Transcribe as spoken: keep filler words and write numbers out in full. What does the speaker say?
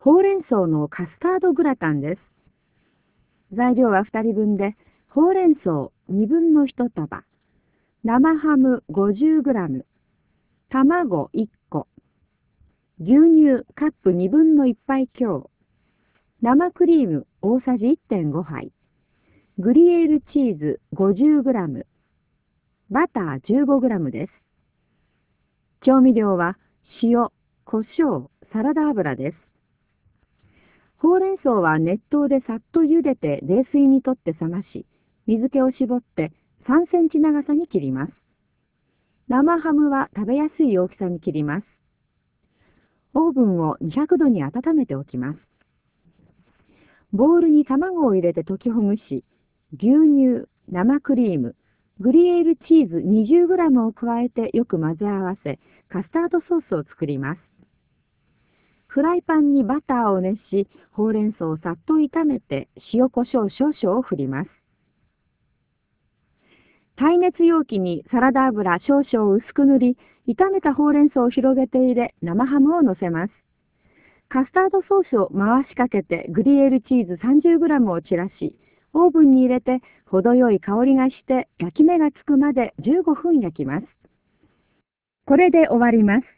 ほうれん草のカスタードグラタンです。材料はふたりぶんで、ほうれん草にぶんのいちたば、生ハム ごじゅうグラム、卵いっこ、牛乳カップにぶんのいっぱい強、生クリーム大さじいってんごはい、グリエールチーズ ごじゅうグラム、バター じゅうごグラム です。調味料は塩、胡椒、サラダ油です。ほうれん草は熱湯でさっと茹でて冷水にとって冷まし、水気を絞ってさんセンチ長さに切ります。生ハムは食べやすい大きさに切ります。オーブンをにひゃくどに温めておきます。ボウルに卵を入れて溶きほぐし、牛乳、生クリーム、グリエールチーズ にじゅうグラム を加えてよく混ぜ合わせ、カスタードソースを作ります。フライパンにバターを熱し、ほうれん草をさっと炒めて塩コショウ少々を振ります。耐熱容器にサラダ油少々を薄く塗り、炒めたほうれん草を広げて入れ、生ハムを乗せます。カスタードソースを回しかけてグリエールチーズ さんじゅうグラム を散らし、オーブンに入れて程よい香りがして焼き目がつくまでじゅうごふん焼きます。これで終わります。